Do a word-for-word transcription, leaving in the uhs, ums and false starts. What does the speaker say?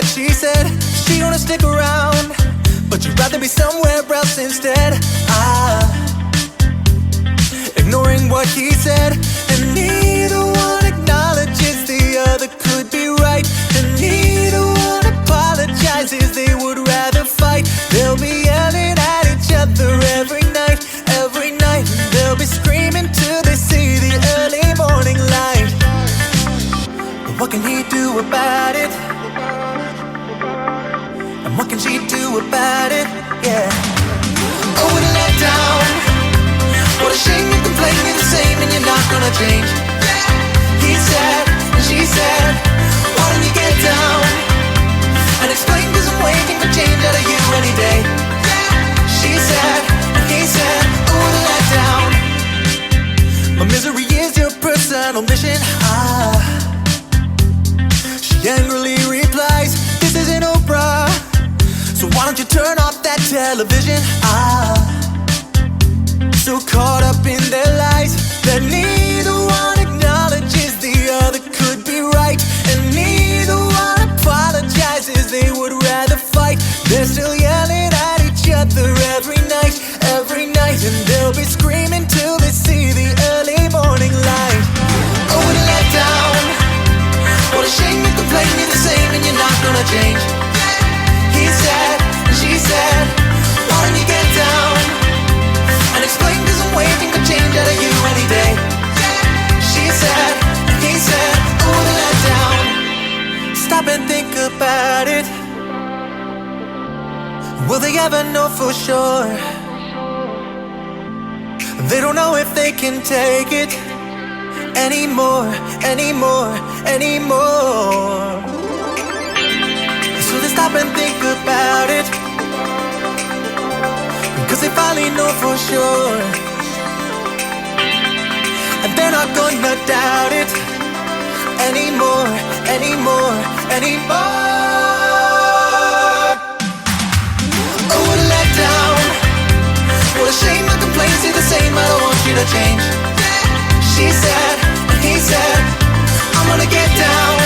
she said she gonna stick around, but you'd rather be somewhere else instead. Ah, ignoring what he said, and neither one acknowledges the other could be right, and neither one apologizes. They would rather fight. They'll be yelling at each other every night, every night. They'll be screaming till they see the early morning light. But what can he do about it? And what can she do about it? Yeah. Oh, what a letdown. What a shame you complain, you're the same and you're not gonna change. He said, and she said, why don't you get down and explain, cause I'm waiting for change out of you any day. She said, and he said, oh, what a letdown. My misery is your personal mission. Ah, she angrily replies, this isn't Oprah, so why don't you turn off that television? Ah, so caught up in their lies that neither one acknowledges the other could be right, and neither one apologizes. They would rather fight. They're still yelling at each other every night, every night, and they'll be screaming till they see the early morning light. Oh, what a letdown. What a shame you complain, you're the same and you're not gonna change. He said, she said, why don't you get down and explain, cause I'm waiting for change out of you any day. She said, he said, oh, what a letdown. Stop and think about it. Will they ever know for sure? They don't know if they can take it anymore, anymore, anymore. So they stop and think about it, cause they finally know for sure, and they're not gonna doubt it anymore, anymore, anymore. Oh, what a letdown. What a shame, my complaints are the same, I don't want you to change. She said, and he said, I'm gonna get down